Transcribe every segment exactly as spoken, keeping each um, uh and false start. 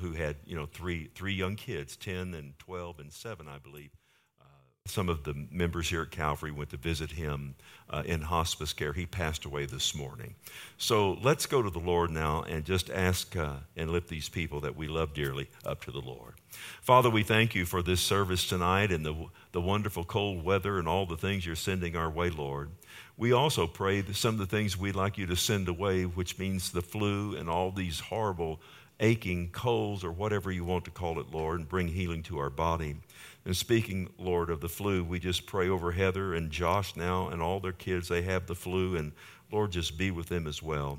who had, you know, three three young kids, ten and twelve and seven, I believe. Some of the members here at Calvary went to visit him uh, in hospice care. He passed away this morning. So let's go to the Lord now and just ask uh, and lift these people that we love dearly up to the Lord. Father, we thank you for this service tonight and the, the wonderful cold weather and all the things you're sending our way, Lord. We also pray that some of the things we'd like you to send away, which means the flu and all these horrible aching colds or whatever you want to call it, Lord, and bring healing to our body. And speaking, Lord, of the flu, we just pray over Heather and Josh now and all their kids. They have the flu, and Lord, just be with them as well.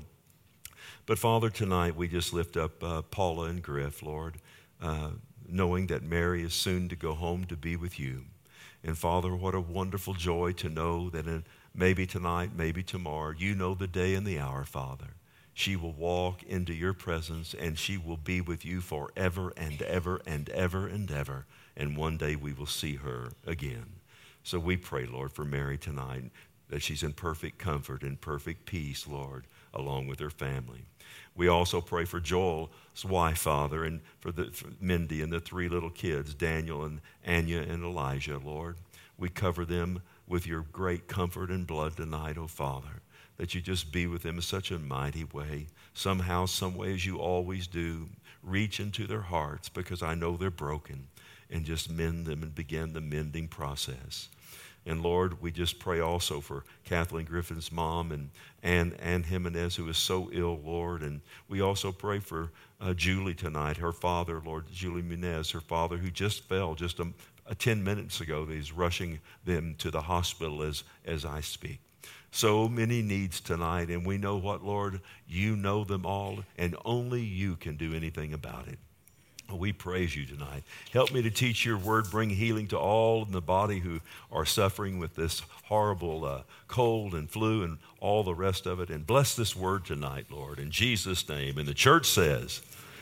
But Father, tonight we just lift up uh, Paula and Griff, Lord, uh, knowing that Mary is soon to go home to be with you. And Father, what a wonderful joy to know that in, maybe tonight, maybe tomorrow, you know the day and the hour, Father. She will walk into your presence, and she will be with you forever and ever and ever and ever. And one day we will see her again. So we pray, Lord, for Mary tonight, that she's in perfect comfort and perfect peace, Lord, along with her family. We also pray for Joel's wife, Father, and for, the, for Mindy and the three little kids, Daniel and Anya and Elijah, Lord. We cover them with your great comfort and blood tonight, oh Father, that you just be with them in such a mighty way. Somehow, some way, as you always do, reach into their hearts, because I know they're broken, and just mend them and begin the mending process. And Lord, we just pray also for Kathleen Griffin's mom and Ann, Ann Jimenez, who is so ill, Lord. And we also pray for uh, Julie tonight, her father, Lord, Julie Munez, her father, who just fell just a, a ten minutes ago. He's rushing them to the hospital as, as I speak. So many needs tonight, and we know what, Lord, you know them all, and only you can do anything about it. We praise you tonight. Help me to teach your word. Bring healing to all in the body who are suffering with this horrible uh, cold and flu and all the rest of it. And bless this word tonight, Lord, in Jesus' name. And the church says,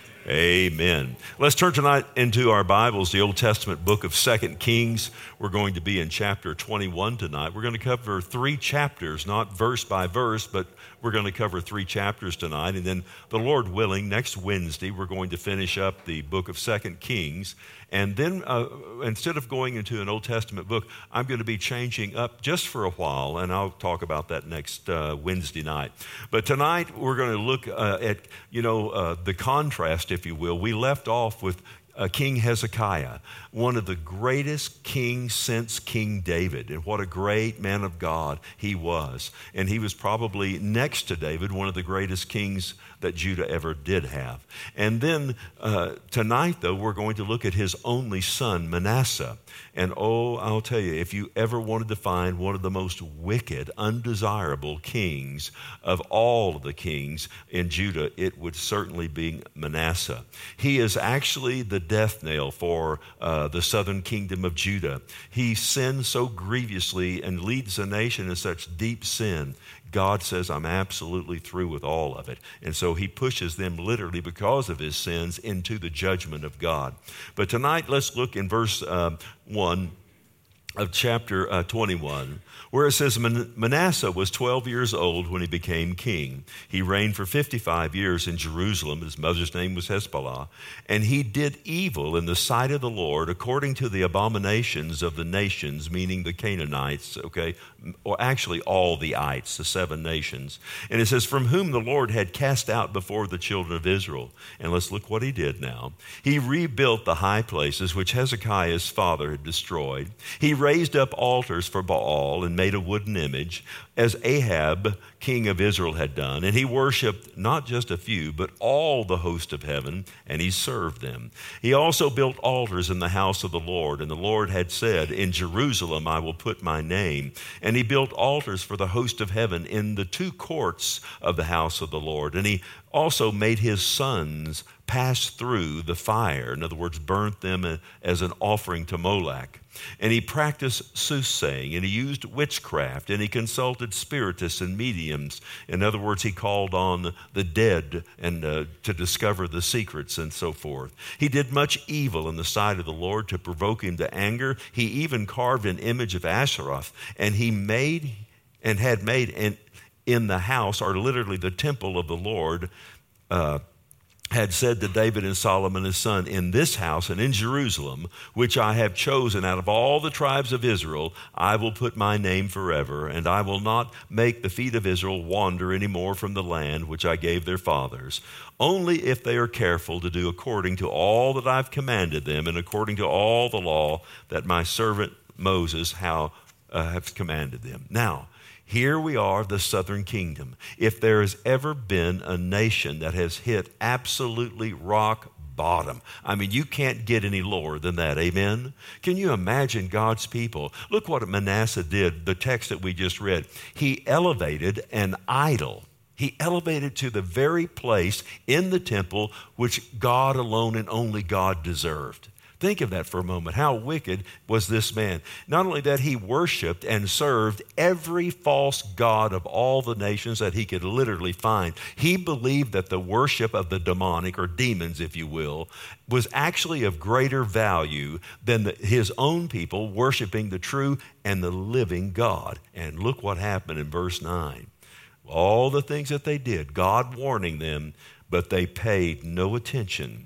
amen. Let's turn tonight into our Bibles, the Old Testament book of Second Kings. We're going to be in chapter twenty-one tonight. We're going to cover three chapters, not verse by verse, but we're going to cover three chapters tonight. And then, the Lord willing, next Wednesday, we're going to finish up the book of Second Kings. And then, uh, instead of going into an Old Testament book, I'm going to be changing up just for a while, and I'll talk about that next uh, Wednesday night. But tonight, we're going to look uh, at, you know, uh, the contrast, if you will. We left off with Uh, King Hezekiah, one of the greatest kings since King David, and what a great man of God he was. And he was probably, next to David, one of the greatest kings that Judah ever did have. And then uh, tonight, though, we're going to look at his only son, Manasseh. And oh, I'll tell you, if you ever wanted to find one of the most wicked, undesirable kings of all of the kings in Judah, it would certainly be Manasseh. He is actually the death nail for uh, the southern kingdom of Judah. He sins so grievously and leads the nation in such deep sin. God says, I'm absolutely through with all of it. And so he pushes them literally because of his sins into the judgment of God. But tonight, let's look in verse uh, one of chapter uh, twenty-one, where it says, Manasseh was twelve years old when he became king. He reigned for fifty-five years in Jerusalem. His mother's name was Hezbollah. And he did evil in the sight of the Lord according to the abominations of the nations, meaning the Canaanites, okay, or actually all the ites, the seven nations. And it says, from whom the Lord had cast out before the children of Israel. And let's look what he did now. He rebuilt the high places which Hezekiah's father had destroyed. He raised up altars for Baal and made a wooden image, as Ahab, king of Israel, had done. And he worshiped not just a few, but all the host of heaven, and he served them. He also built altars in the house of the Lord, and the Lord had said, in Jerusalem I will put my name. And he built altars for the host of heaven in the two courts of the house of the Lord. And he also made his sons pass through the fire. In other words, burnt them as an offering to Molech. And he practiced soothsaying, and he used witchcraft, and he consulted spiritists and mediums. In other words, he called on the dead and uh, to discover the secrets and so forth. He did much evil in the sight of the Lord to provoke him to anger. He even carved an image of Asheroth, and he made and had made in, in the house, or literally the temple of the Lord, uh, had said to David and Solomon his son, in this house and in Jerusalem, which I have chosen out of all the tribes of Israel, I will put my name forever, and I will not make the feet of Israel wander any more from the land which I gave their fathers, only if they are careful to do according to all that I've commanded them, and according to all the law that my servant Moses how uh, have commanded them. Now, here we are, the southern kingdom. If there has ever been a nation that has hit absolutely rock bottom, I mean, you can't get any lower than that, amen? Can you imagine God's people? Look what Manasseh did, the text that we just read. He elevated an idol. He elevated to the very place in the temple which God alone and only God deserved. Think of that for a moment. How wicked was this man? Not only that, he worshiped and served every false god of all the nations that he could literally find. He believed that the worship of the demonic, or demons, if you will, was actually of greater value than the, his own people worshiping the true and the living God. And look what happened in verse nine. All the things that they did, God warning them, but they paid no attention.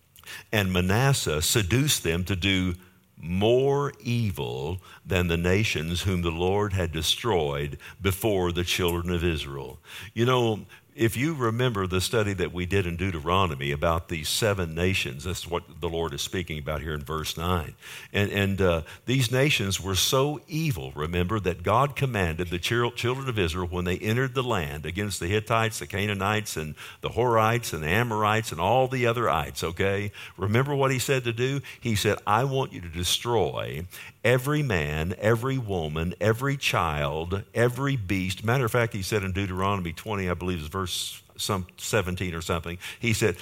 And Manasseh seduced them to do more evil than the nations whom the Lord had destroyed before the children of Israel. You know, if you remember the study that we did in Deuteronomy about these seven nations, that's what the Lord is speaking about here in verse nine. And, and uh, these nations were so evil, remember, that God commanded the children of Israel when they entered the land against the Hittites, the Canaanites, and the Horites, and the Amorites, and all the other ites, okay? Remember what he said to do? He said, I want you to destroy every man, every woman, every child, every beast. Matter of fact, he said in Deuteronomy twenty, I believe it's verse some seventeen or something, he said,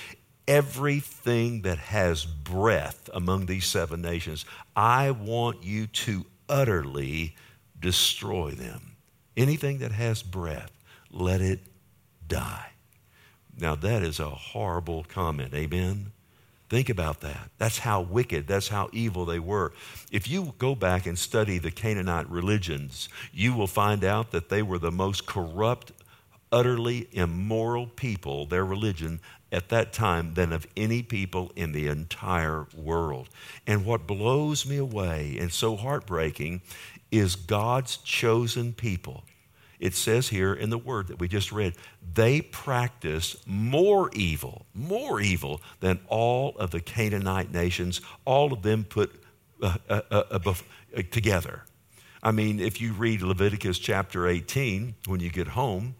everything that has breath among these seven nations, I want you to utterly destroy them. Anything that has breath, let it die. Now that is a horrible comment, amen? Think about that. That's how wicked, that's how evil they were. If you go back and study the Canaanite religions, you will find out that they were the most corrupt, utterly immoral people, their religion, at that time than of any people in the entire world. And what blows me away and so heartbreaking is God's chosen people. It says here in the word that we just read, they practice more evil, more evil than all of the Canaanite nations, all of them put uh, uh, uh, uh, together. I mean, if you read Leviticus chapter eighteen, when you get home,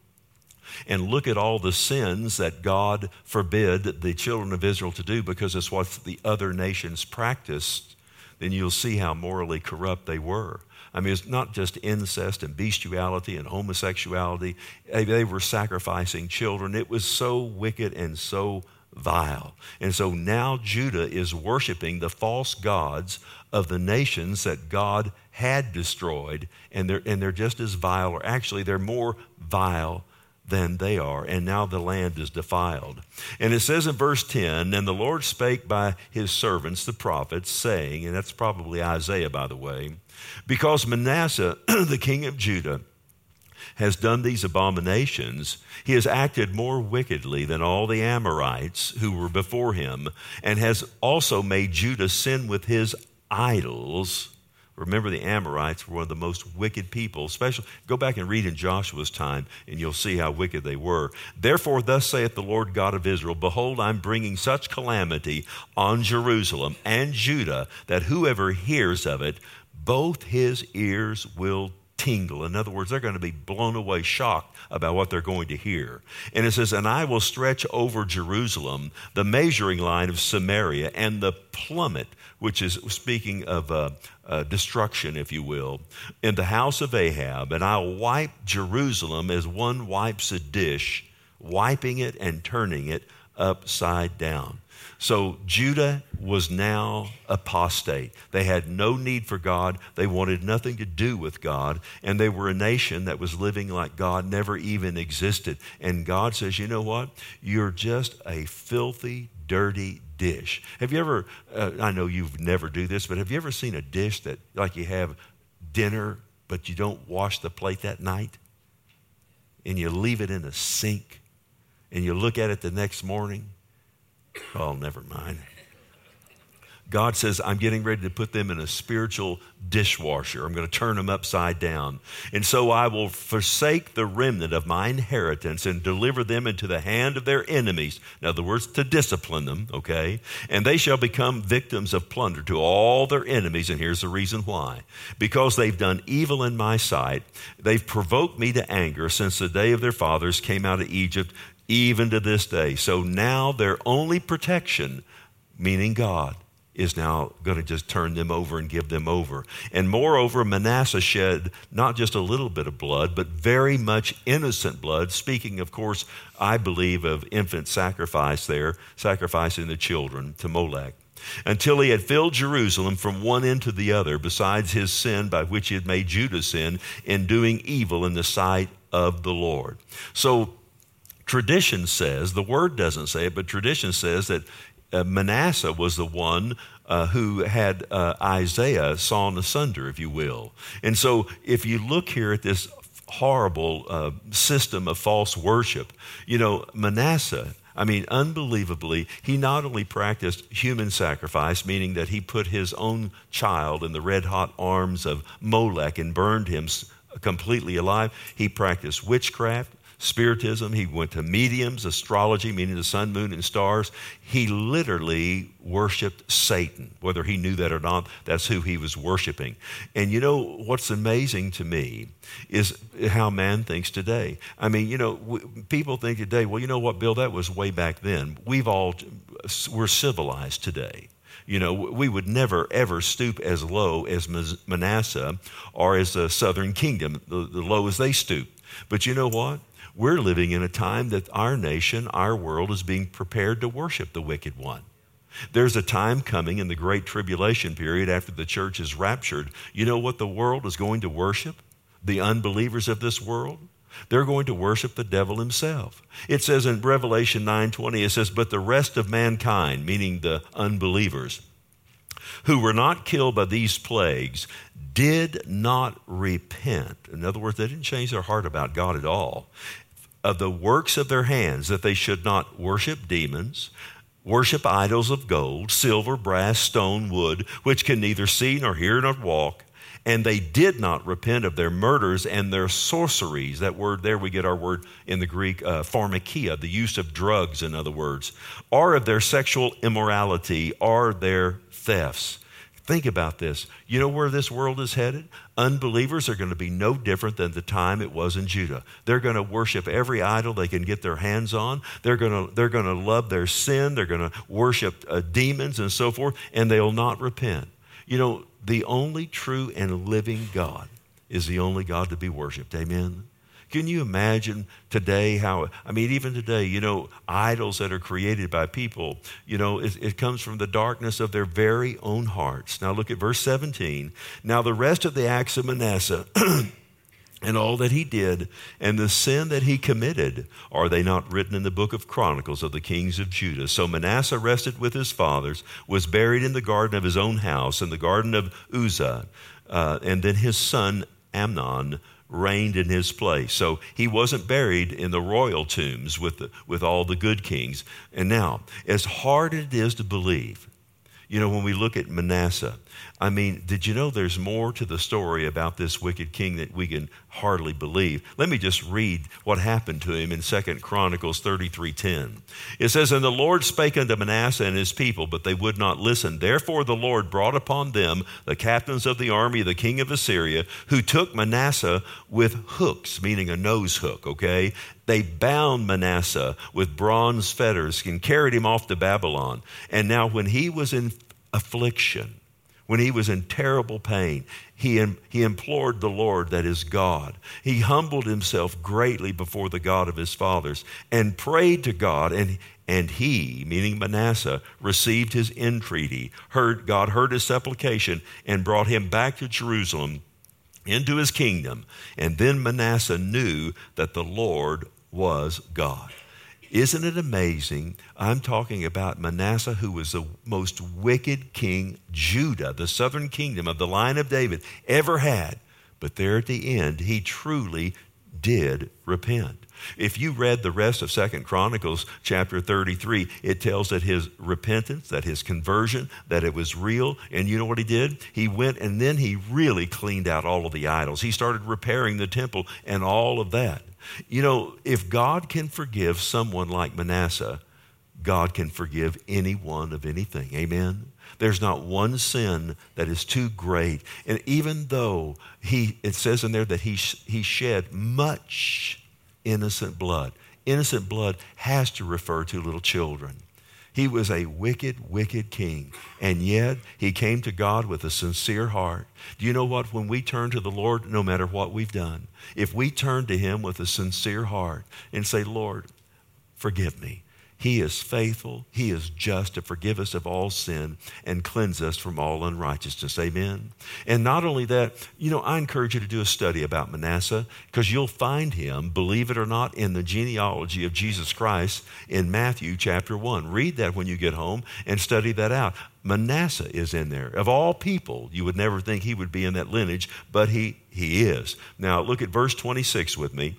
and look at all the sins that God forbid the children of Israel to do because it's what the other nations practiced, then you'll see how morally corrupt they were. I mean, it's not just incest and bestiality and homosexuality. They were sacrificing children. It was so wicked and so vile. And so now Judah is worshiping the false gods of the nations that God had destroyed, and they're, and they're just as vile, or actually they're more vile than they are, and now the land is defiled. And it says in verse ten, and the Lord spake by his servants, the prophets, saying, and that's probably Isaiah, by the way, because Manasseh, the king of Judah, has done these abominations, he has acted more wickedly than all the Amorites who were before him, and has also made Judah sin with his idols. Remember, the Amorites were one of the most wicked people, especially, go back and read in Joshua's time, and you'll see how wicked they were. Therefore, thus saith the Lord God of Israel, behold, I'm bringing such calamity on Jerusalem and Judah, that whoever hears of it, both his ears will tingle. In other words, they're going to be blown away, shocked about what they're going to hear. And it says, and I will stretch over Jerusalem the measuring line of Samaria and the plummet, which is speaking of uh, uh, destruction, if you will, in the house of Ahab, and I'll wipe Jerusalem as one wipes a dish, wiping it and turning it upside down. So Judah was now apostate. They had no need for God. They wanted nothing to do with God. And they were a nation that was living like God never even existed. And God says, you know what? You're just a filthy, dirty dish. Have you ever, uh, I know you never do this, but have you ever seen a dish that, like you have dinner, but you don't wash the plate that night? And you leave it in the sink, and you look at it the next morning, Oh, never mind. God says, I'm getting ready to put them in a spiritual dishwasher. I'm going to turn them upside down. And so I will forsake the remnant of my inheritance and deliver them into the hand of their enemies. In other words, to discipline them, okay? And they shall become victims of plunder to all their enemies. And here's the reason why. Because they've done evil in my sight. They've provoked me to anger since the day of their fathers came out of Egypt, even to this day. So now their only protection, meaning God, is now going to just turn them over and give them over. And moreover, Manasseh shed not just a little bit of blood, but very much innocent blood. Speaking, of course, I believe of infant sacrifice there, sacrificing the children to Molech, until he had filled Jerusalem from one end to the other, besides his sin by which he had made Judah sin in doing evil in the sight of the Lord. So tradition says, the word doesn't say it, but tradition says that Uh, Manasseh was the one uh, who had uh, Isaiah sawn asunder, if you will. And so if you look here at this horrible uh, system of false worship, you know, Manasseh, I mean, unbelievably, he not only practiced human sacrifice, meaning that he put his own child in the red-hot arms of Molech and burned him completely alive. He practiced witchcraft, spiritism. He went to mediums, astrology, meaning the sun, moon, and stars. He literally worshiped Satan. Whether he knew that or not, that's who he was worshiping. And you know, what's amazing to me is how man thinks today. I mean, you know, w- people think today, well, you know what, Bill, that was way back then. We've all, we're civilized today. You know, we would never, ever stoop as low as Manasseh or as the southern kingdom, the, the low as they stoop. But you know what? We're living in a time that our nation, our world is being prepared to worship the wicked one. There's a time coming in the great tribulation period after the church is raptured. You know what the world is going to worship? The unbelievers of this world? They're going to worship the devil himself. It says in Revelation nine twenty, it says, but the rest of mankind, meaning the unbelievers, who were not killed by these plagues, did not repent. In other words, they didn't change their heart about God at all. Of the works of their hands, that they should not worship demons, worship idols of gold, silver, brass, stone, wood, which can neither see nor hear nor walk. And they did not repent of their murders and their sorceries. That word there, we get our word in the Greek, uh, pharmakia, the use of drugs, in other words, or of their sexual immorality, or their thefts. Think about this. You know where this world is headed? Unbelievers are going to be no different than the time it was in Judah. They're going to worship every idol they can get their hands on. They're going to, they're going to love their sin. They're going to worship uh, demons and so forth, and they'll not repent. You know, the only true and living God is the only God to be worshiped. Amen? Can you imagine today how, I mean, even today, you know, idols that are created by people, you know, it, it comes from the darkness of their very own hearts. Now look at verse seventeen. Now the rest of the acts of Manasseh and all that he did and the sin that he committed, are they not written in the book of Chronicles of the kings of Judah? So Manasseh rested with his fathers, was buried in the garden of his own house, in the garden of Uzzah, uh, and then his son Amnon reigned in his place. So he wasn't buried in the royal tombs with the, with all the good kings. And now, as hard as it is to believe, you know, when we look at Manasseh, I mean, did you know there's more to the story about this wicked king that we can hardly believe? Let me just read what happened to him in Second Chronicles thirty-three ten. It says, and the Lord spake unto Manasseh and his people, but they would not listen. Therefore the Lord brought upon them the captains of the army of the king of Assyria, who took Manasseh with hooks, meaning a nose hook, okay? They bound Manasseh with bronze fetters and carried him off to Babylon. And now when he was in affliction, when he was in terrible pain, he, he implored the Lord, that is God. He humbled himself greatly before the God of his fathers and prayed to God, and, and he, meaning Manasseh, received his entreaty. Heard, God heard his supplication and brought him back to Jerusalem into his kingdom. And then Manasseh knew that the Lord was God. Isn't it amazing? I'm talking about Manasseh, who was the most wicked king Judah, the southern kingdom of the line of David, ever had. But there at the end, he truly did repent. If you read the rest of Second Chronicles chapter thirty-three, it tells that his repentance, that his conversion, that it was real. And you know what he did? He went and then he really cleaned out all of the idols. He started repairing the temple and all of that. You know, if God can forgive someone like Manasseh, God can forgive anyone of anything. Amen? There's not one sin that is too great. And even though he, it says in there that he, he shed much innocent blood. Innocent blood has to refer to little children. He was a wicked, wicked king, and yet he came to God with a sincere heart. Do you know what? When we turn to the Lord, no matter what we've done, if we turn to him with a sincere heart and say, Lord, forgive me. He is faithful. He is just to forgive us of all sin and cleanse us from all unrighteousness. Amen. And not only that, you know, I encourage you to do a study about Manasseh, because you'll find him, believe it or not, in the genealogy of Jesus Christ in Matthew chapter one. Read that when you get home and study that out. Manasseh is in there. Of all people, you would never think he would be in that lineage, but he, he is. Now look at verse twenty-six with me.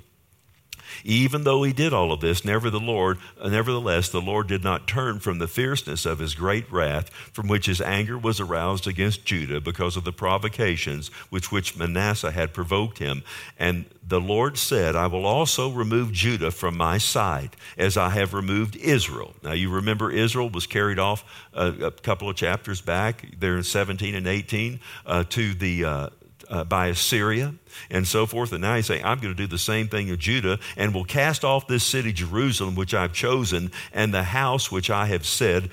Even though he did all of this, never the Lord, nevertheless, the Lord did not turn from the fierceness of his great wrath, from which his anger was aroused against Judah because of the provocations with which Manasseh had provoked him. And the Lord said, I will also remove Judah from my sight, as I have removed Israel. Now you remember Israel was carried off a, a couple of chapters back, there in seventeen and eighteen, uh, to the uh, Uh, by Assyria and so forth. And now he's saying, I'm going to do the same thing in Judah and will cast off this city, Jerusalem, which I've chosen, and the house which I have said,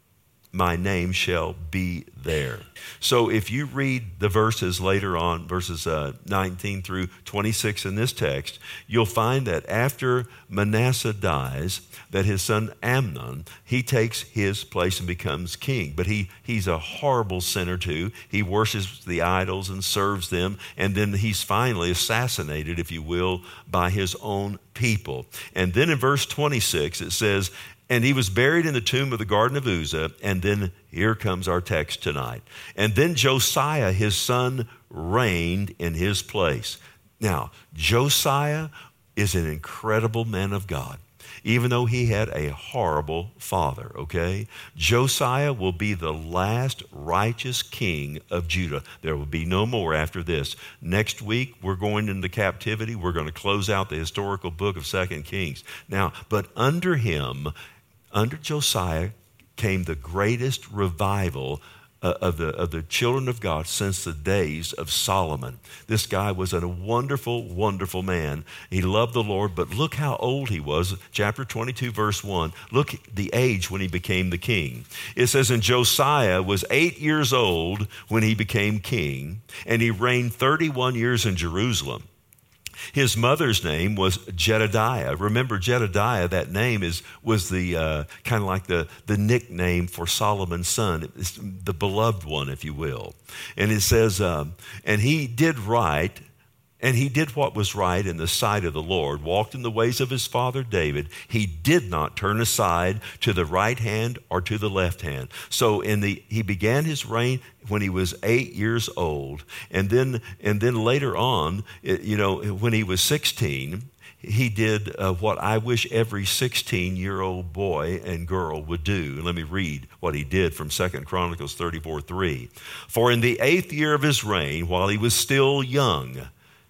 my name shall be there. So if you read the verses later on, verses uh, nineteen through twenty-six in this text, you'll find that after Manasseh dies, that his son Amnon, he takes his place and becomes king. But he he's a horrible sinner too. He worships the idols and serves them, and then he's finally assassinated, if you will, by his own people. And then in verse twenty-six, it says, and he was buried in the tomb of the garden of Uzzah. And then here comes our text tonight. And then Josiah, his son, reigned in his place. Now, Josiah is an incredible man of God, even though he had a horrible father, okay? Josiah will be the last righteous king of Judah. There will be no more after this. Next week, we're going into captivity. We're going to close out the historical book of Second Kings. Now, but under him, under Josiah, came the greatest revival uh, of the of the children of God since the days of Solomon. This guy was a wonderful, wonderful man. He loved the Lord, but look how old he was. Chapter twenty-two, verse one. Look at the age when he became the king. It says, and Josiah was eight years old when he became king, and he reigned thirty-one years in Jerusalem. His mother's name was Jedediah. Remember, Jedediah, that name is was the uh, kind of like the, the nickname for Solomon's son. It's the beloved one, if you will. And it says, um, and he did right, and he did what was right in the sight of the Lord, walked in the ways of his father David. He did not turn aside to the right hand or to the left hand. So in the he began his reign when he was eight years old, and then and then later on, you know, when he was sixteen, he did uh, what I wish every sixteen-year-old boy and girl would do. Let me read what he did from Second Chronicles thirty-four three. For in the eighth year of his reign, while he was still young,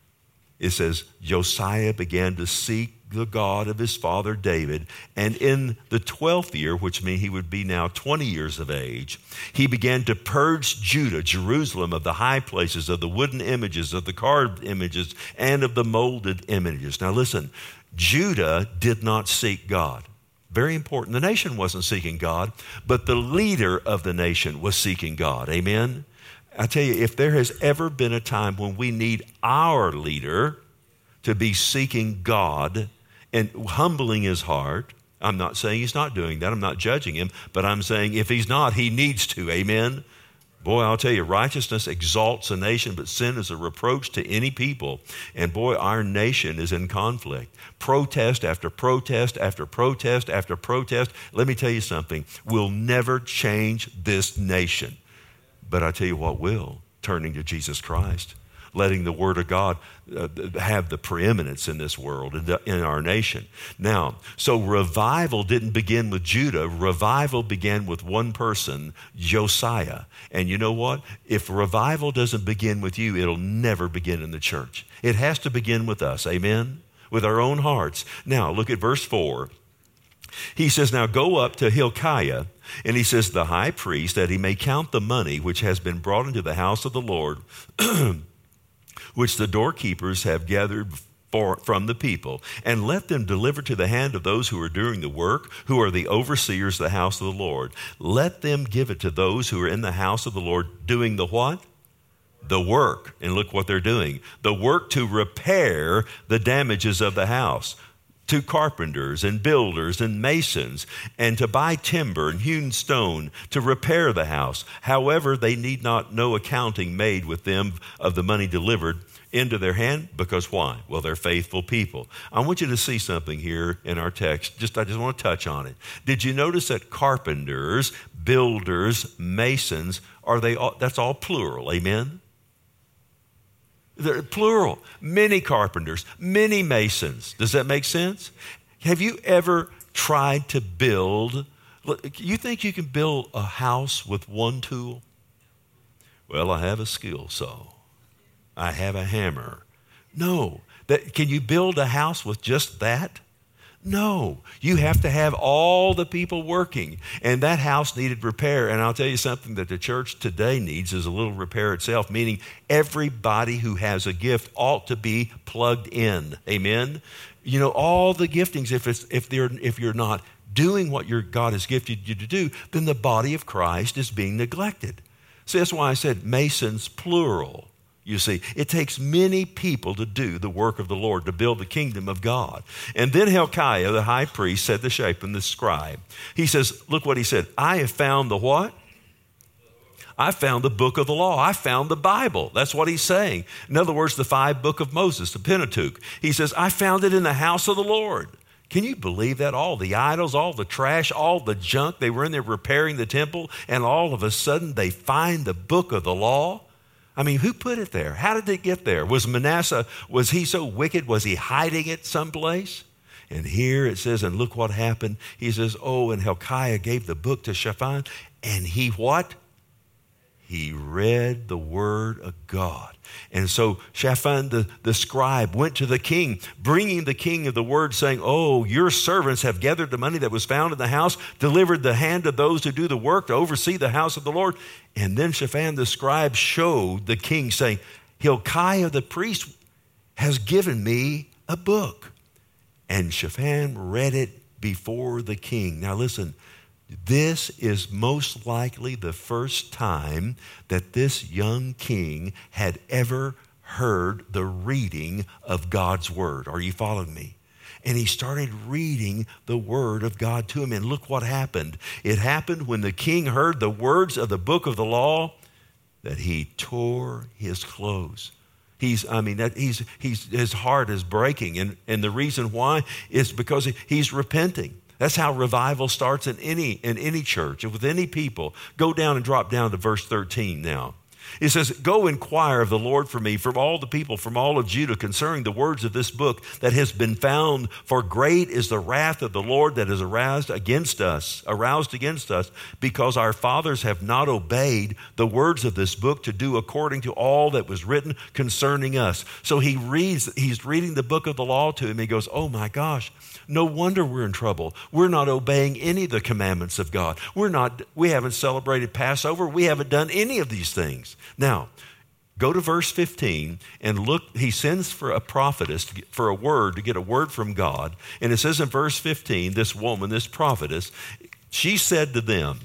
it says, Josiah began to seek the God of his father David, and in the twelfth year, which means he would be now twenty years of age, he began to purge Judah, Jerusalem, of the high places, of the wooden images, of the carved images, and of the molded images. Now listen, Judah did not seek God. Very important. The nation wasn't seeking God, but the leader of the nation was seeking God. Amen? I tell you, if there has ever been a time when we need our leader to be seeking God and humbling his heart, I'm not saying he's not doing that. I'm not judging him, but I'm saying if he's not, he needs to. Amen? Boy, I'll tell you, righteousness exalts a nation, but sin is a reproach to any people. And boy, our nation is in conflict. Protest after protest after protest after protest. Let me tell you something. We'll never change this nation. But I tell you what will, turning to Jesus Christ. letting the Word of God uh, have the preeminence in this world, in, the, in our nation. Now, so revival didn't begin with Judah. Revival began with one person, Josiah. And you know what? If revival doesn't begin with you, it'll never begin in the church. It has to begin with us, amen? With our own hearts. Now, look at verse four. He says, now go up to Hilkiah, and he says, the high priest, that he may count the money which has been brought into the house of the Lord, which the doorkeepers have gathered for, from the people, and let them deliver to the hand of those who are doing the work, who are the overseers of the house of the Lord. Let them give it to those who are in the house of the Lord doing the what? The work. And look what they're doing. The work to repair the damages of the house. To carpenters and builders and masons, and to buy timber and hewn stone to repair the house. However, they need not no accounting made with them of the money delivered into their hand, because why? Well, they're faithful people. I want you to see something here in our text. Just I just want to touch on it. Did you notice that carpenters, builders, masons, are they all, that's all plural, amen? They're plural. Many carpenters, many masons. Does that make sense? Have you ever tried to build, you think you can build a house with one tool? Well, I have a skill saw. I have a hammer. No. That, can you build a house with just that? No, you have to have all the people working. And that house needed repair. And I'll tell you something that the church today needs is a little repair itself, meaning everybody who has a gift ought to be plugged in. Amen? You know, all the giftings, if, it's, if, they're, if you're not doing what your God has gifted you to do, then the body of Christ is being neglected. So that's why I said masons, plural. You see, it takes many people to do the work of the Lord, to build the kingdom of God. And then Hilkiah, the high priest, said to Shaphan, the scribe, he says, look what he said, I have found the what? I found the book of the law. I found the Bible. That's what he's saying. In other words, the five book of Moses, the Pentateuch. He says, I found it in the house of the Lord. Can you believe that? All the idols, all the trash, all the junk, they were in there repairing the temple, and all of a sudden they find the book of the law. I mean, who put it there? How did it get there? Was Manasseh, was he so wicked? Was he hiding it someplace? And here it says, and look what happened. He says, oh, and Hilkiah gave the book to Shaphan, and he what? He read the word of God. And so Shaphan, the, the scribe, went to the king, bringing the king of the word, saying, oh, your servants have gathered the money that was found in the house, delivered the hand of those who do the work to oversee the house of the Lord. And then Shaphan, the scribe, showed the king, saying, Hilkiah, the priest, has given me a book. And Shaphan read it before the king. Now listen, this is most likely the first time that this young king had ever heard the reading of God's word. Are you following me? And he started reading the word of God to him. And look what happened. It happened when the king heard the words of the book of the law that he tore his clothes. He's, I mean, that he's, he's, his heart is breaking. And, and the reason why is because he, he's repenting. That's how revival starts in any, in any church, with any people. Go down and drop down to verse thirteen now. It says, go inquire of the Lord for me, from all the people, from all of Judah, concerning the words of this book that has been found. For great is the wrath of the Lord that is aroused against us, aroused against us, because our fathers have not obeyed the words of this book to do according to all that was written concerning us. So he reads, he's reading the book of the law to him. He goes, oh my gosh, no wonder we're in trouble. We're not obeying any of the commandments of God. We're not, we haven't celebrated Passover. We haven't done any of these things. Now, go to verse fifteen and look. He sends for a prophetess to get, for a word, to get a word from God. And it says in verse fifteen, this woman, this prophetess, she said to them,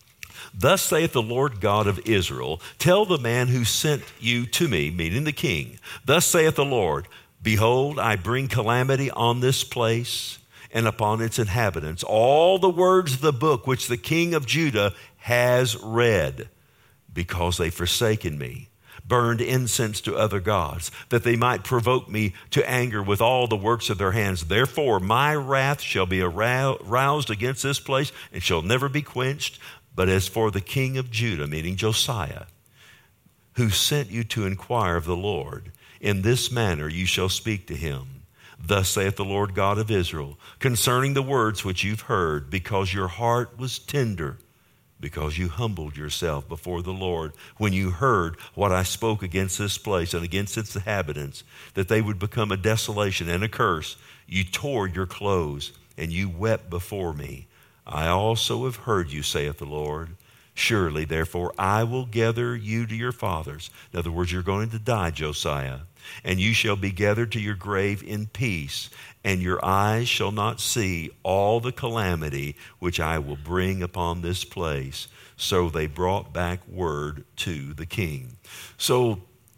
thus saith the Lord God of Israel, tell the man who sent you to me, meaning the king, thus saith the Lord, behold, I bring calamity on this place and upon its inhabitants, all the words of the book which the king of Judah has read, because they forsaken me, burned incense to other gods, that they might provoke me to anger with all the works of their hands. Therefore, my wrath shall be aroused against this place and shall never be quenched. But as for the king of Judah, meaning Josiah, who sent you to inquire of the Lord. In this manner you shall speak to him. Thus saith the Lord God of Israel, concerning the words which you've heard, because your heart was tender, because you humbled yourself before the Lord, when you heard what I spoke against this place and against its inhabitants, that they would become a desolation and a curse, you tore your clothes, and you wept before me. I also have heard you, saith the Lord. Surely, therefore, I will gather you to your fathers. In other words, you're going to die, Josiah. And you shall be gathered to your grave in peace, and your eyes shall not see all the calamity which I will bring upon this place. So they brought back word to the king. So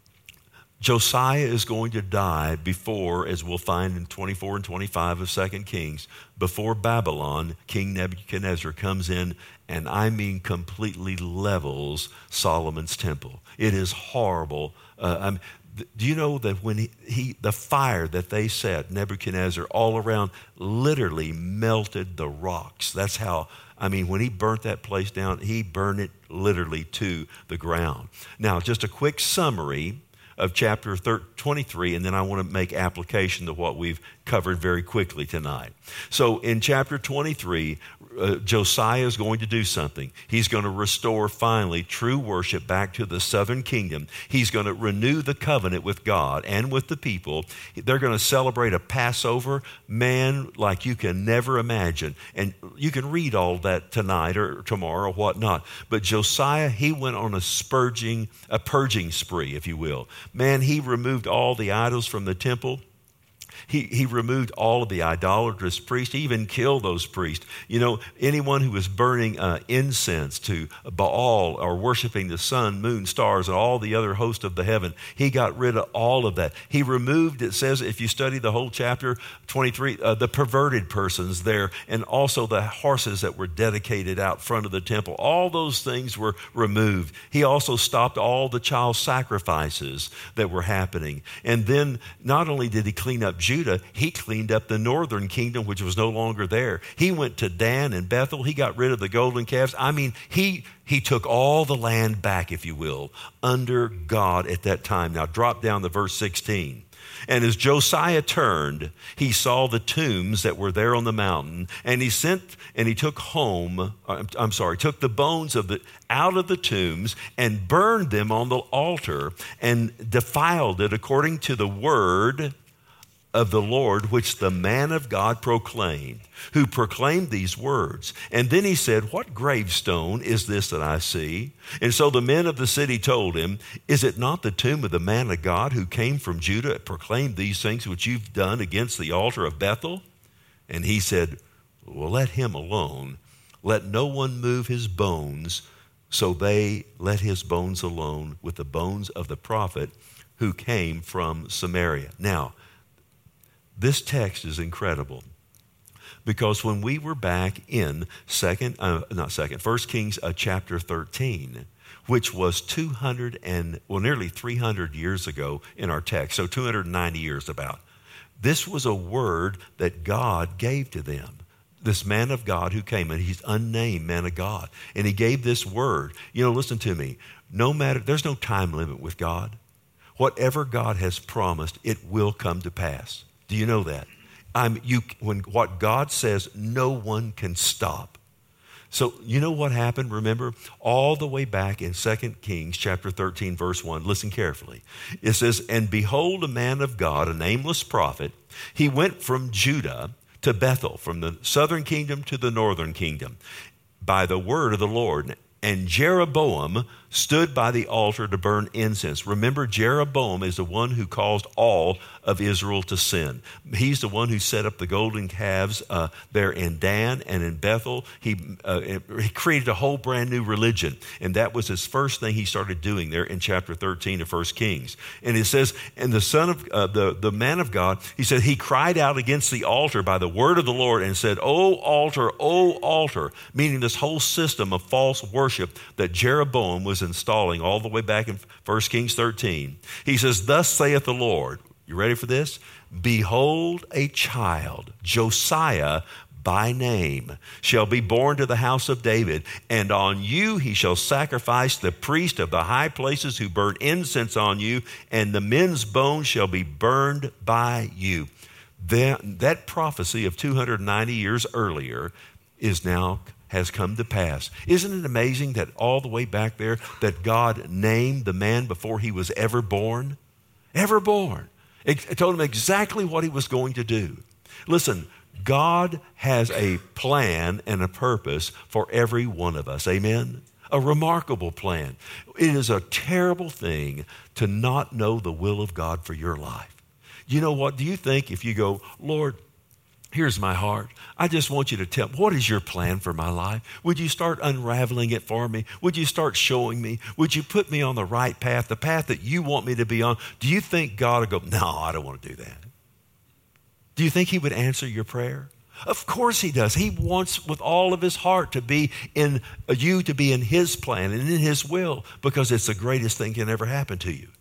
Josiah is going to die before, as we'll find in twenty-four and twenty-five of Second Kings, before Babylon, King Nebuchadnezzar comes in and I mean completely levels Solomon's temple. It is horrible. Uh, I'm, Do you know that when he, he, the fire that they set, Nebuchadnezzar, all around, literally melted the rocks? That's how, I mean, when he burnt that place down, he burned it literally to the ground. Now, just a quick summary of chapter twenty-three, and then I want to make application to what we've covered very quickly tonight. So in chapter twenty-three, uh, Josiah is going to do something. He's going to restore finally true worship back to the southern kingdom. He's going to renew the covenant with God and with the people. They're going to celebrate a Passover, man, like you can never imagine. And you can read all that tonight or tomorrow or whatnot. But Josiah, he went on a spurging, a purging spree, if you will. Man, he removed all the idols from the temple. He, he removed all of the idolatrous priests. He even killed those priests. You know, anyone who was burning uh, incense to Baal or worshiping the sun, moon, stars, and all the other host of the heaven, he got rid of all of that. He removed, it says, if you study the whole chapter twenty-three, uh, the perverted persons there, and also the horses that were dedicated out front of the temple. All those things were removed. He also stopped all the child sacrifices that were happening. And then not only did he clean up Judah, he cleaned up the northern kingdom, which was no longer there. He went to Dan and Bethel. He got rid of the golden calves. I mean, he he took all the land back, if you will, under God at that time. Now drop down to verse sixteen. And as Josiah turned, he saw the tombs that were there on the mountain, and he sent and he took home, I'm, I'm sorry, took the bones of the out of the tombs and burned them on the altar and defiled it according to the word of the Lord, which the man of God proclaimed, who proclaimed these words. And then he said, what gravestone is this that I see? And so the men of the city told him, is it not the tomb of the man of God who came from Judah and proclaimed these things which you've done against the altar of Bethel? And he said, well, let him alone. Let no one move his bones. So they let his bones alone with the bones of the prophet who came from Samaria. Now, this text is incredible because when we were back in second, uh, not second, First Kings uh, chapter thirteen, which was two hundred and well, nearly three hundred years ago in our text, so two hundred ninety years about. This was a word that God gave to them. This man of God who came, and he's unnamed man of God, and he gave this word. You know, listen to me. No matter, there's no time limit with God. Whatever God has promised, it will come to pass. Do you know that? I'm, you, when what God says, no one can stop. So you know what happened? Remember, all the way back in Second Kings chapter thirteen, verse one, listen carefully. It says, and behold, a man of God, a nameless prophet, he went from Judah to Bethel, from the southern kingdom to the northern kingdom, by the word of the Lord. And Jeroboam stood by the altar to burn incense. Remember, Jeroboam is the one who caused all of Israel to sin. He's the one who set up the golden calves uh, there in Dan and in Bethel. He, uh, he created a whole brand new religion. And that was his first thing he started doing there in chapter thirteen of First Kings. And it says, and the son of uh, the, the man of God, he said, he cried out against the altar by the word of the Lord and said, O altar, O altar, meaning this whole system of false worship that Jeroboam was installing all the way back in First Kings thirteen. He says, thus saith the Lord. You ready for this? Behold, a child, Josiah, by name shall be born to the house of David, and on you he shall sacrifice the priest of the high places who burn incense on you, and the men's bones shall be burned by you. That, that prophecy of two hundred ninety years earlier is now has come to pass. Isn't it amazing that all the way back there that God named the man before he was ever born? Ever born. It, it told him exactly what he was going to do. Listen, God has a plan and a purpose for every one of us. Amen? A remarkable plan. It is a terrible thing to not know the will of God for your life. You know what? Do you think if you go, Lord, here's my heart. I just want you to tell me, what is your plan for my life? Would you start unraveling it for me? Would you start showing me? Would you put me on the right path, the path that you want me to be on? Do you think God would go, no, I don't want to do that? Do you think he would answer your prayer? Of course he does. He wants with all of his heart to be in you, to be in his plan and in his will, because it's the greatest thing that can ever happen to you.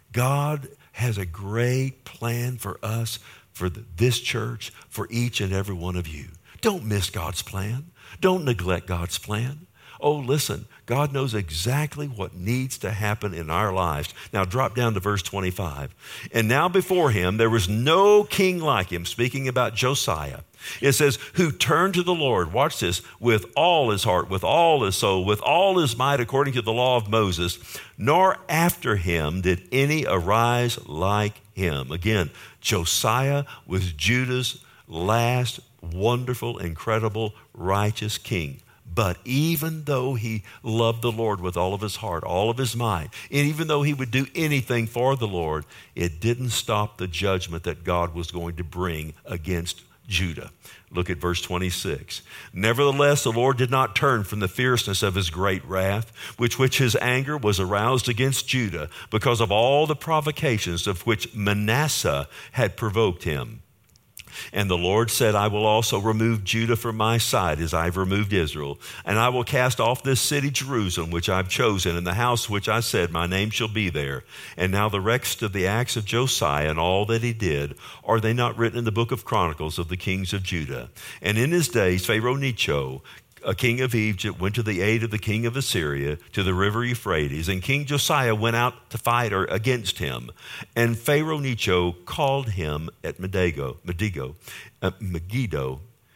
God has a great plan for us, for this church, for each and every one of you. Don't miss God's plan. Don't neglect God's plan. Oh, listen, God knows exactly what needs to happen in our lives. Now drop down to verse twenty-five. And now before him there was no king like him, speaking about Josiah. It says, who turned to the Lord, watch this, with all his heart, with all his soul, with all his might, according to the law of Moses, nor after him did any arise like him. Again, Josiah was Judah's last wonderful, incredible, righteous king. But even though he loved the Lord with all of his heart, all of his might, and even though he would do anything for the Lord, it didn't stop the judgment that God was going to bring against Judah. Look at verse twenty-six. Nevertheless, the Lord did not turn from the fierceness of his great wrath, which which his anger was aroused against Judah, because of all the provocations of which Manasseh had provoked him. And the Lord said, I will also remove Judah from my sight as I've removed Israel. And I will cast off this city, Jerusalem, which I've chosen, and the house which I said, my name shall be there. And now the rest of the acts of Josiah and all that he did, are they not written in the book of Chronicles of the kings of Judah? And in his days, Pharaoh Necho, a king of Egypt, went to the aid of the king of Assyria to the river Euphrates, and King Josiah went out to fight against him. And Pharaoh Necho called him at Megiddo, Megiddo, uh, Megiddo,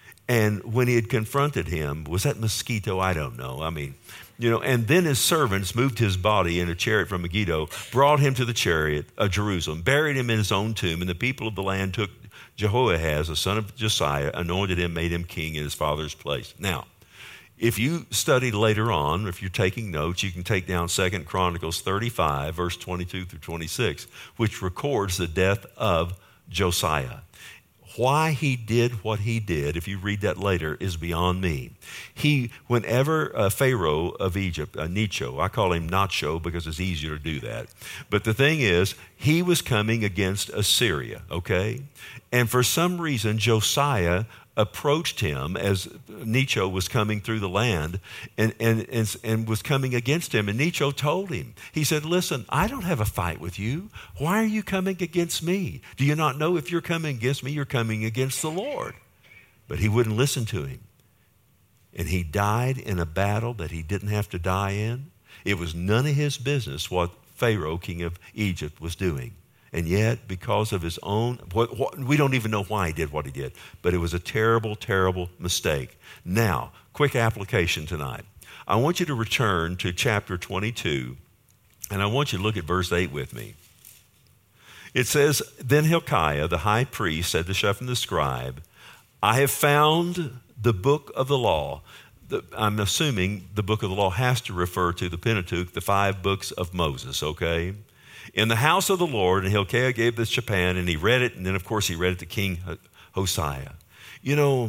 and when he had confronted him, was that mosquito? I don't know. I mean, you know, and then his servants moved his body in a chariot from Megiddo, brought him to the chariot of Jerusalem, buried him in his own tomb, and the people of the land took Jehoahaz, the son of Josiah, anointed him, made him king in his father's place. Now, if you study later on, if you're taking notes, you can take down Second Chronicles thirty-five, verse twenty-two through twenty-six, which records the death of Josiah. Why he did what he did, if you read that later, is beyond me. He, whenever uh, Pharaoh of Egypt, uh, Necho, I call him Nacho because it's easier to do that. But the thing is, he was coming against Assyria, okay? And for some reason, Josiah approached him as Necho was coming through the land and, and, and, and was coming against him. And Necho told him, he said, listen, I don't have a fight with you. Why are you coming against me? Do you not know if you're coming against me, you're coming against the Lord? But he wouldn't listen to him. And he died in a battle that he didn't have to die in. It was none of his business what Pharaoh, king of Egypt, was doing. And yet, because of his own, what, what, we don't even know why he did what he did, but it was a terrible, terrible mistake. Now, quick application tonight. I want you to return to chapter twenty-two, and I want you to look at verse eight with me. It says, then Hilkiah, the high priest, said to Shaphan the scribe, I have found the book of the law. The, I'm assuming the book of the law has to refer to the Pentateuch, the five books of Moses, okay? In the house of the Lord, and Hilkiah gave this to Shaphan, and he read it, and then, of course, he read it to King Hosea. You know,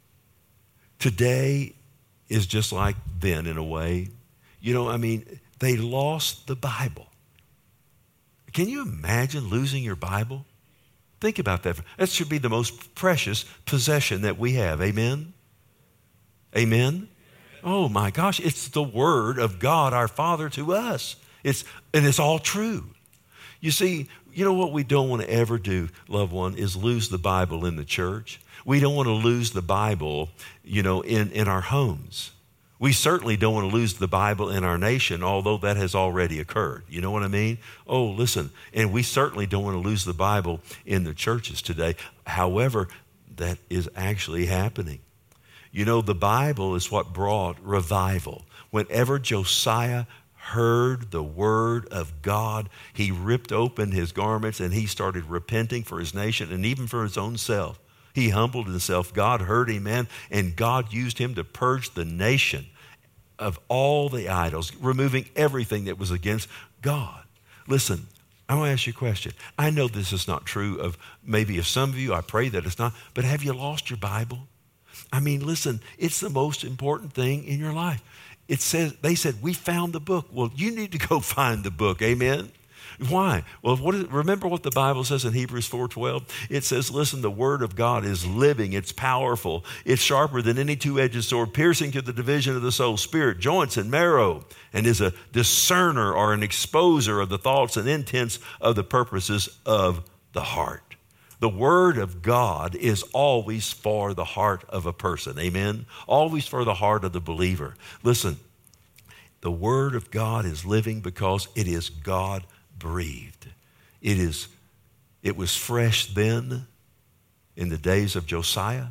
today is just like then in a way. You know, I mean, they lost the Bible. Can you imagine losing your Bible? Think about that. That should be the most precious possession that we have. Amen? Amen? Oh, my gosh, it's the word of God, our Father, to us. It's, and it's all true. You see, you know what we don't want to ever do, loved one, is lose the Bible in the church. We don't want to lose the Bible, you know, in, in our homes. We certainly don't want to lose the Bible in our nation, although that has already occurred. You know what I mean? Oh, listen, and we certainly don't want to lose the Bible in the churches today. However, that is actually happening. You know, the Bible is what brought revival. Whenever Josiah heard the word of God, he ripped open his garments and he started repenting for his nation and even for his own self. He humbled himself. God heard him, man, and God used him to purge the nation of all the idols, removing everything that was against God. Listen, I want to ask you a question. I know this is not true of maybe of some of you. I pray that it's not. But have you lost your Bible? I mean, listen, it's the most important thing in your life. It says, they said, we found the book. Well, you need to go find the book. Amen? Why? Well, what is, remember what the Bible says in Hebrews four twelve? It says, listen, the word of God is living. It's powerful. It's sharper than any two-edged sword, piercing to the division of the soul, spirit, joints, and marrow, and is a discerner or an exposer of the thoughts and intents of the purposes of the heart. The word of God is always for the heart of a person. Amen? Always for the heart of the believer. Listen, the word of God is living because it is God breathed. It is, it was fresh then in the days of Josiah,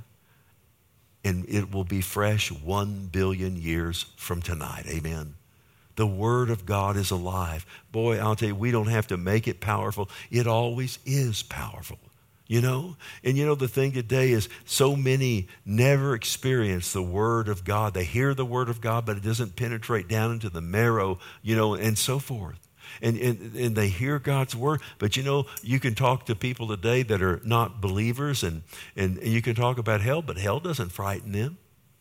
and it will be fresh one billion years from tonight. Amen. The word of God is alive. Boy, I'll tell you, we don't have to make it powerful. It always is powerful. You know, and you know, the thing today is so many never experience the word of God. They hear the word of God, but it doesn't penetrate down into the marrow, you know, and so forth. And, and, and they hear God's word, but you know, you can talk to people today that are not believers, and, and you can talk about hell, but hell doesn't frighten them.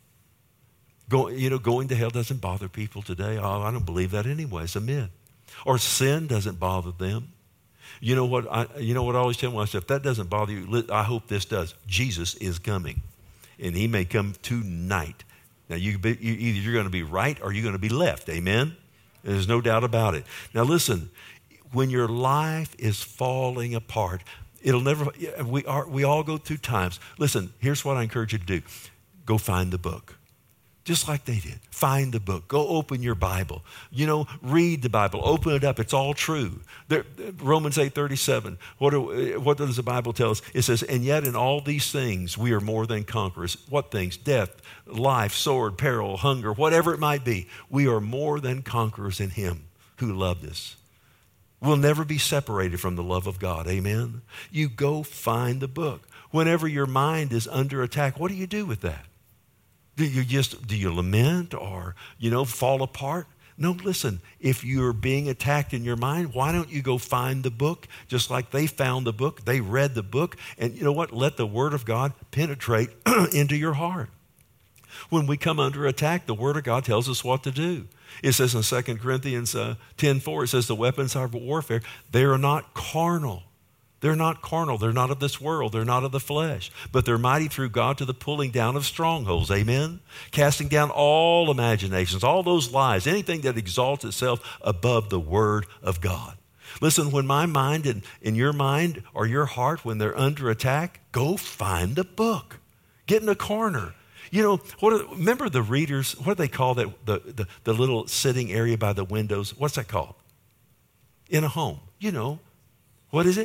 Go, you know, going to hell doesn't bother people today. Oh, I don't believe that anyway. It's a myth. Or sin doesn't bother them. You know what I, you know what I always tell myself, if that doesn't bother you, I hope this does. Jesus is coming, and he may come tonight. Now, you, be, you either you're going to be right or you're going to be left. Amen? There's no doubt about it. Now, listen, when your life is falling apart, it'll never, we, are, we all go through times. Listen, here's what I encourage you to do. Go find the book. Just like they did. Find the book. Go open your Bible. You know, read the Bible. Open it up. It's all true. There, Romans eight thirty-seven. What, are, what does the Bible tell us? It says, and yet in all these things we are more than conquerors. What things? Death, life, sword, peril, hunger, whatever it might be. We are more than conquerors in him who loved us. We'll never be separated from the love of God. Amen? You go find the book. Whenever your mind is under attack, what do you do with that? Do you just, do you lament or, you know, fall apart? No, listen, if you're being attacked in your mind, why don't you go find the book? Just like they found the book, they read the book, and you know what? Let the word of God penetrate into your heart. When we come under attack, the word of God tells us what to do. It says in Second Corinthians uh, ten four, it says the weapons of warfare, they are not carnal. They're not carnal. They're not of this world. They're not of the flesh. But they're mighty through God to the pulling down of strongholds. Amen? Casting down all imaginations, all those lies, anything that exalts itself above the word of God. Listen, when my mind and in your mind or your heart, when they're under attack, go find a book. Get in a corner. You know, what are, remember the readers, what do they call that, the, the, the little sitting area by the windows? What's that called? In a home. You know, what is it?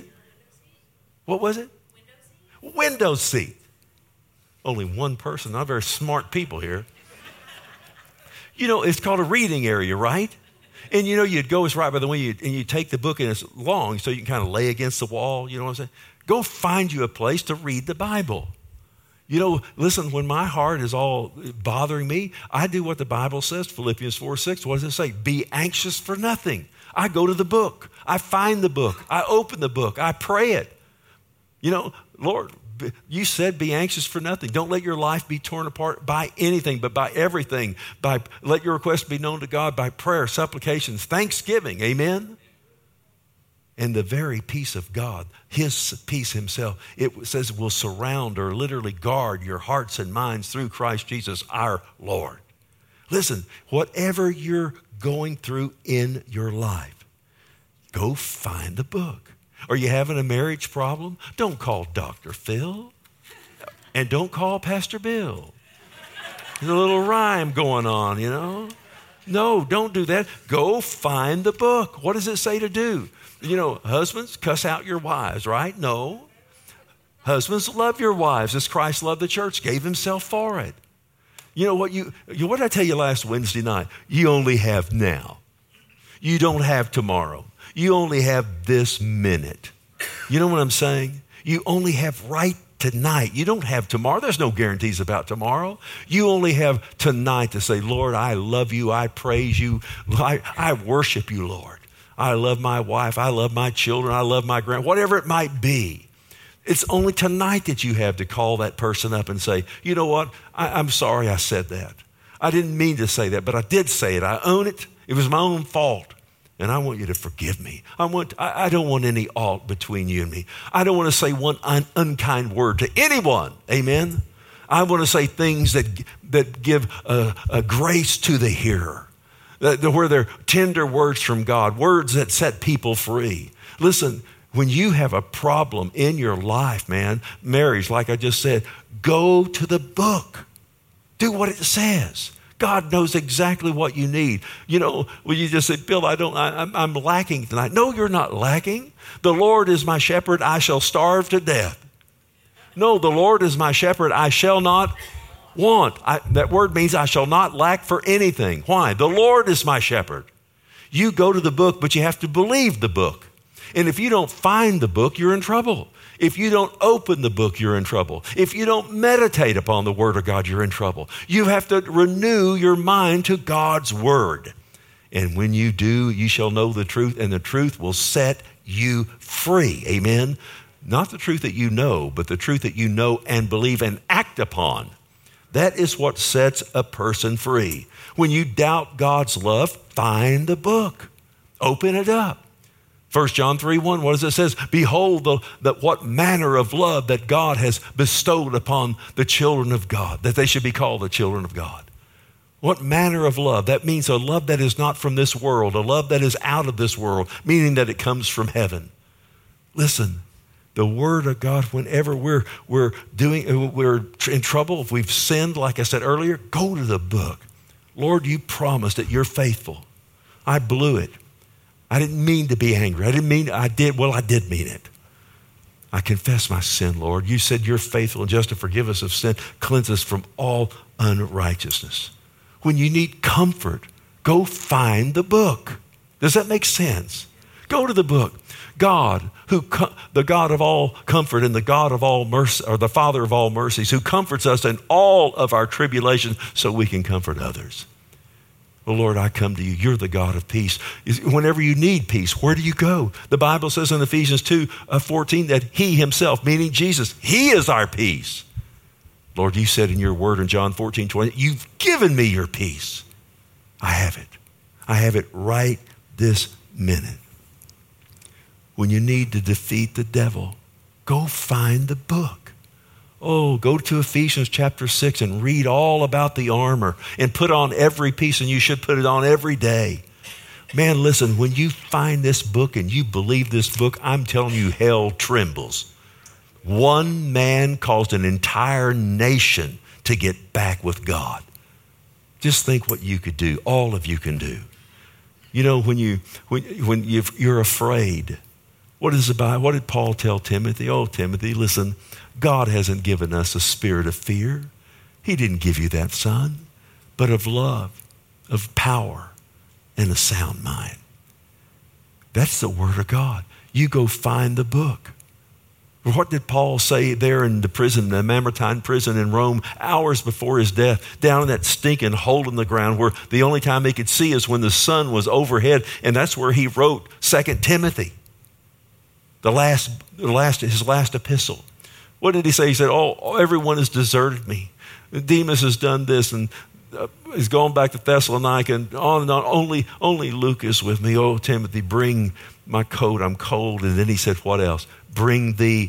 What was it? Window seat. Window seat. Only one person, not very smart people here. You know, it's called a reading area, right? And you know, you'd go, it's right by the window, and you take the book, and it's long, so you can kind of lay against the wall, you know what I'm saying? Go find you a place to read the Bible. You know, listen, when my heart is all bothering me, I do what the Bible says, Philippians four six. What does it say? Be anxious for nothing. I go to the book. I find the book. I open the book. I pray it. You know, Lord, you said be anxious for nothing. Don't let your life be torn apart by anything, but by everything. By let your requests be known to God by prayer, supplications, thanksgiving. Amen? And the very peace of God, his peace himself, it says will surround or literally guard your hearts and minds through Christ Jesus our Lord. Listen, whatever you're going through in your life, Go find the book. Are you having a marriage problem? Don't call Doctor Phil. And don't call Pastor Bill. There's a little rhyme going on, you know. No, don't do that. Go find the book. What does it say to do? You know, husbands, cuss out your wives, right? No. Husbands, love your wives as Christ loved the church, gave himself for it. You know what you, you what did I tell you last Wednesday night? You only have now. You don't have tomorrow. You only have this minute. You know what I'm saying? You only have right tonight. You don't have tomorrow. There's no guarantees about tomorrow. You only have tonight to say, Lord, I love you. I praise you. I, I worship you, Lord. I love my wife. I love my children. I love my grand, whatever it might be. It's only tonight that you have to call that person up and say, you know what? I, I'm sorry I said that. I didn't mean to say that, but I did say it. I own it. It was my own fault. And I want you to forgive me. I want. I, I don't want any alt between you and me. I don't want to say one un, unkind word to anyone. Amen? I want to say things that, that give a, a grace to the hearer, that, where they're tender words from God, words that set people free. Listen, when you have a problem in your life, man, marriage, like I just said, go to the book. Do what it says. God knows exactly what you need. You know, when you just say, Bill, I don't, I, I'm, I'm lacking tonight. No, you're not lacking. The Lord is my shepherd. I shall starve to death. No, the Lord is my shepherd. I shall not want. I, that word means I shall not lack for anything. Why? The Lord is my shepherd. You go to the book, but you have to believe the book. And if you don't find the book, you're in trouble. If you don't open the book, you're in trouble. If you don't meditate upon the Word of God, you're in trouble. You have to renew your mind to God's Word. And when you do, you shall know the truth, and the truth will set you free. Amen? Not the truth that you know, but the truth that you know and believe and act upon. That is what sets a person free. When you doubt God's love, find the book. Open it up. First John three one, what does it say? Behold, the, the, what manner of love that God has bestowed upon the children of God, that they should be called the children of God. What manner of love? That means a love that is not from this world, a love that is out of this world, meaning that it comes from heaven. Listen, the Word of God, whenever we're, we're, doing, we're in trouble, if we've sinned, like I said earlier, go to the book. Lord, you promised that you're faithful. I blew it. I didn't mean to be angry. I didn't mean, I did, well, I did mean it. I confess my sin, Lord. You said you're faithful and just to forgive us of sin, cleanse us from all unrighteousness. When you need comfort, go find the book. Does that make sense? Go to the book. God, who the God of all comfort and the God of all mercy, or the Father of all mercies, who comforts us in all of our tribulations so we can comfort others. Well, Lord, I come to you. You're the God of peace. Whenever you need peace, where do you go? The Bible says in Ephesians two fourteen that he himself, meaning Jesus, he is our peace. Lord, you said in your word in John fourteen twenty, you've given me your peace. I have it. I have it right this minute. When you need to defeat the devil, go find the book. Oh, go to Ephesians chapter six and read all about the armor and put on every piece, and you should put it on every day. Man, listen, when you find this book and you believe this book, I'm telling you, hell trembles. One man caused an entire nation to get back with God. Just think what you could do, all of you can do. You know, when, you, when, when you've, you're afraid, what is the Bible? What did Paul tell Timothy? Oh, Timothy, listen, God hasn't given us a spirit of fear. He didn't give you that, son, but of love, of power, and a sound mind. That's the Word of God. You go find the book. What did Paul say there in the prison, the Mamertine prison in Rome, hours before his death, down in that stinking hole in the ground where the only time he could see is when the sun was overhead, and that's where he wrote Second Timothy, the last, the last, his last epistle. What did he say? He said, oh, everyone has deserted me. Demas has done this and uh, he's gone back to Thessalonica and on and on. Only, only Luke is with me. Oh, Timothy, bring my coat. I'm cold. And then he said, what else? Bring the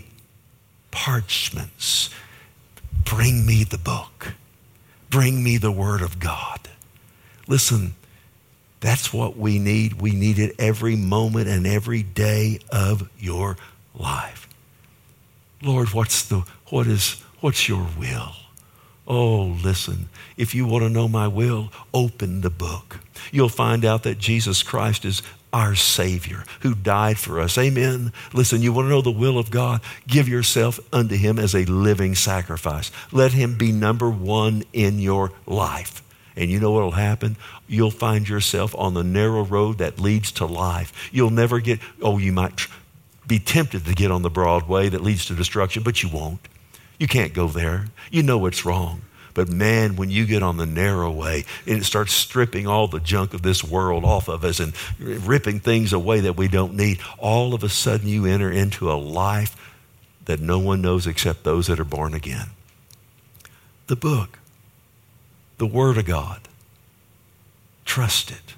parchments. Bring me the book. Bring me the Word of God. Listen, That's what we need. We need it every moment and every day of your life. Lord, what's the what is what's your will? Oh, listen, if you want to know my will, open the book. You'll find out that Jesus Christ is our Savior who died for us. Amen. Listen, you want to know the will of God? Give yourself unto him as a living sacrifice. Let him be number one in your life. And you know what will happen? You'll find yourself on the narrow road that leads to life. You'll never get, oh, you might tr- be tempted to get on the broad way that leads to destruction, but you won't. You can't go there. You know it's wrong. But man, when you get on the narrow way and it starts stripping all the junk of this world off of us and ripping things away that we don't need, all of a sudden you enter into a life that no one knows except those that are born again. The book, the Word of God. Trust it.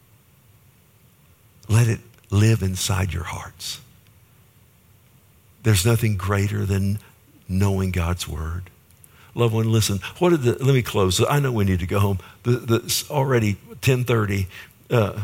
Let it live inside your hearts. There's nothing greater than knowing God's Word. Loved one, listen, what did the, let me close. I know we need to go home. The, the, it's already ten thirty. Uh,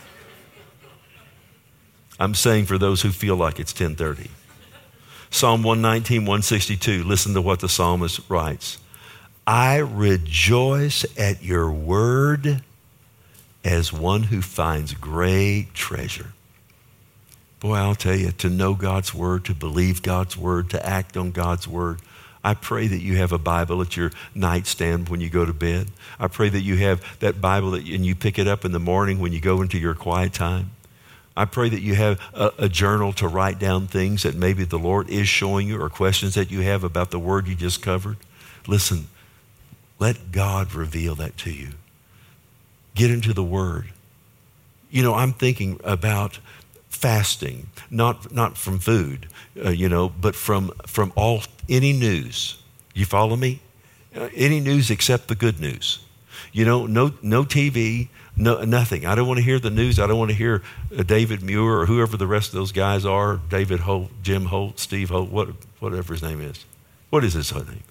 I'm saying for those who feel like it's ten thirty. Psalm one nineteen, one sixty-two, listen to what the psalmist writes. I rejoice at your word as one who finds great treasure. Boy, I'll tell you, to know God's word, to believe God's word, to act on God's word. I pray that you have a Bible at your nightstand when you go to bed. I pray that you have that Bible that, and you pick it up in the morning when you go into your quiet time. I pray that you have a, a journal to write down things that maybe the Lord is showing you or questions that you have about the word you just covered. Listen, let God reveal that to you. Get into the word. You know, I'm thinking about fasting, not not from food, uh, you know, but from from all any news. You follow me? Uh, any news except the good news. You know, no no T V, no nothing. I don't want to hear the news. I don't want to hear uh, David Muir or whoever the rest of those guys are. David Holt, Jim Holt, Steve Holt, what whatever his name is. What is his name?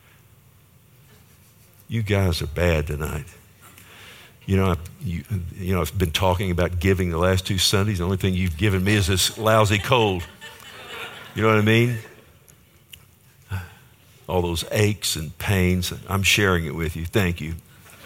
You guys are bad tonight. You know, I've, you, you know, I've been talking about giving the last two Sundays. The only thing you've given me is this lousy cold. You know what I mean? All those aches and pains. I'm sharing it with you. Thank you.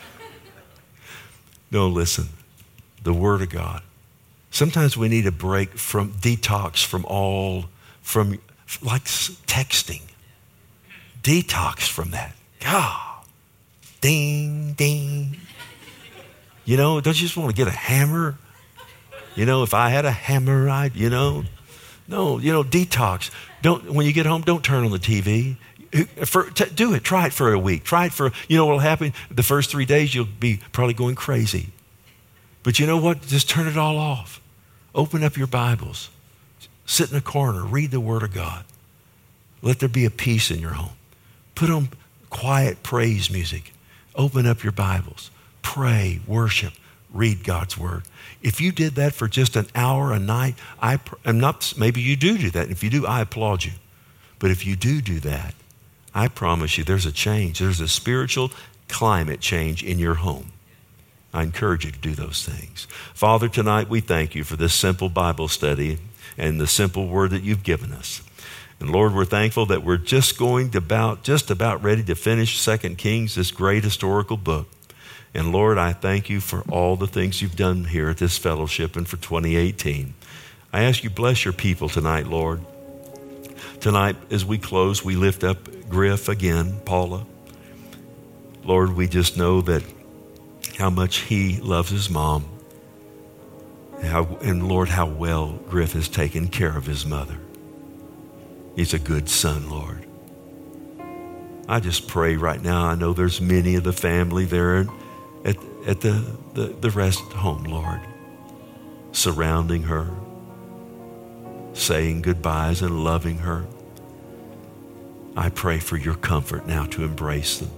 No, listen. The Word of God. Sometimes we need a break from detox from all, from like texting. Detox from that. God. Ding, ding. You know, don't you just want to get a hammer? You know, if I had a hammer, I'd, you know. No, you know, detox. Don't, when you get home, don't turn on the T V. For, t- do it. Try it for a week. Try it for, you know what will happen? The first three days, you'll be probably going crazy. But you know what? Just turn it all off. Open up your Bibles. Sit in a corner. Read the Word of God. Let there be a peace in your home. Put on quiet praise music. Open up your Bibles. Pray, worship, read God's word. If you did that for just an hour a night, I, I'm not, maybe you do do that. If you do, I applaud you. But if you do do that, I promise you there's a change. There's a spiritual climate change in your home. I encourage you to do those things. Father, tonight we thank you for this simple Bible study and the simple word that you've given us. And Lord, we're thankful that we're just going to about, just about ready to finish Second Kings, this great historical book. And Lord, I thank you for all the things you've done here at this fellowship and for twenty eighteen. I ask you bless your people tonight, Lord. Tonight, as we close, we lift up Griff again, Paula. Lord, we just know that how much he loves his mom. How, and Lord, how well Griff has taken care of his mother. He's a good son, Lord. I just pray right now. I know there's many of the family there at, at the, the, the rest home, Lord, surrounding her, saying goodbyes and loving her. I pray for your comfort now to embrace them.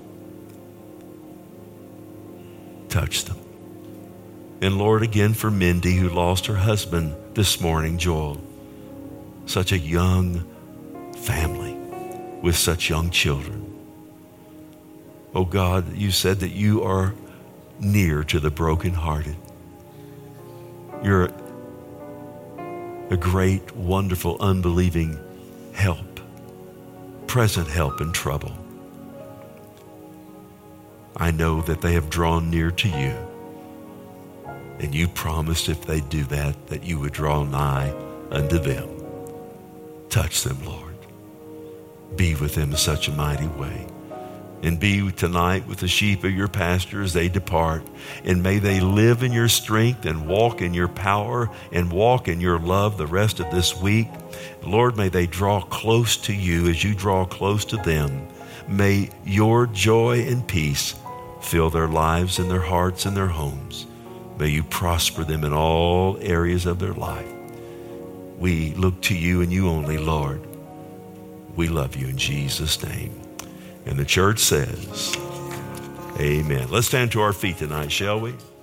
Touch them. And Lord, again for Mindy, who lost her husband this morning, Joel. Such a young family with such young children. Oh God, you said that you are near to the brokenhearted. You're a great, wonderful, unbelieving help, present help in trouble. I know that they have drawn near to you, and you promised if they do that, that you would draw nigh unto them. Touch them, Lord. Be with them in such a mighty way. And be tonight with the sheep of your pasture as they depart. And may they live in your strength and walk in your power and walk in your love the rest of this week. Lord, may they draw close to you as you draw close to them. May your joy and peace fill their lives and their hearts and their homes. May you prosper them in all areas of their life. We look to you and you only, Lord. We love you in Jesus' name. And the church says, amen. Let's stand to our feet tonight, shall we?